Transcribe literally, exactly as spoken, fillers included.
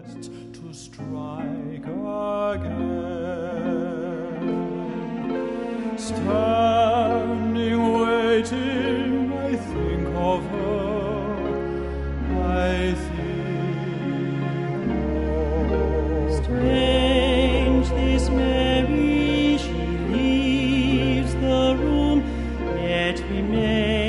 rests to strike again. Standing waiting, I think of her, I think of Strange this Mary, she leaves the room, yet remains.